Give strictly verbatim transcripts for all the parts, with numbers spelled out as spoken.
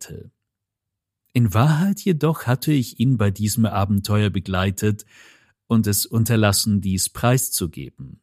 hatte. In Wahrheit jedoch hatte ich ihn bei diesem Abenteuer begleitet und es unterlassen, dies preiszugeben.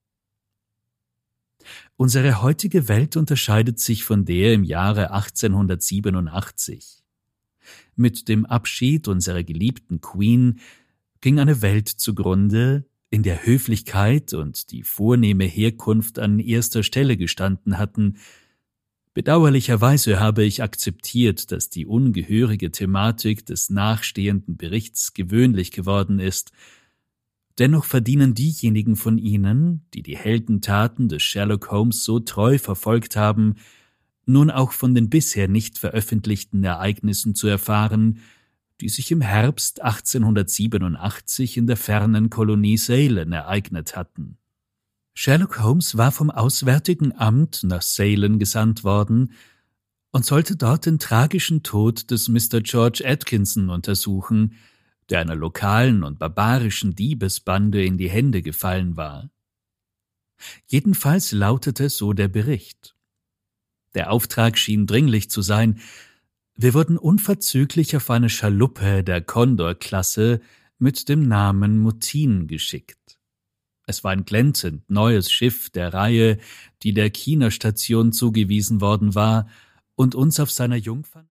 Unsere heutige Welt unterscheidet sich von der im Jahre achtzehnhundertsiebenundachtzig. Mit dem Abschied unserer geliebten Queen ging eine Welt zugrunde, in der Höflichkeit und die vornehme Herkunft an erster Stelle gestanden hatten. Bedauerlicherweise habe ich akzeptiert, dass die ungehörige Thematik des nachstehenden Berichts gewöhnlich geworden ist. Dennoch verdienen diejenigen von Ihnen, die die Heldentaten des Sherlock Holmes so treu verfolgt haben, nun auch von den bisher nicht veröffentlichten Ereignissen zu erfahren, die sich im Herbst achtzehnhundertsiebenundachtzig in der fernen Kolonie Ceylon ereignet hatten. Sherlock Holmes war vom Auswärtigen Amt nach Ceylon gesandt worden und sollte dort den tragischen Tod des Mister George Atkinson untersuchen, der einer lokalen und barbarischen Diebesbande in die Hände gefallen war. Jedenfalls lautete so der Bericht. Der Auftrag schien dringlich zu sein. Wir wurden unverzüglich auf eine Schaluppe der Condor-Klasse mit dem Namen Mutin geschickt. Es war ein glänzend neues Schiff der Reihe, die der China-Station zugewiesen worden war und uns auf seiner Jungfern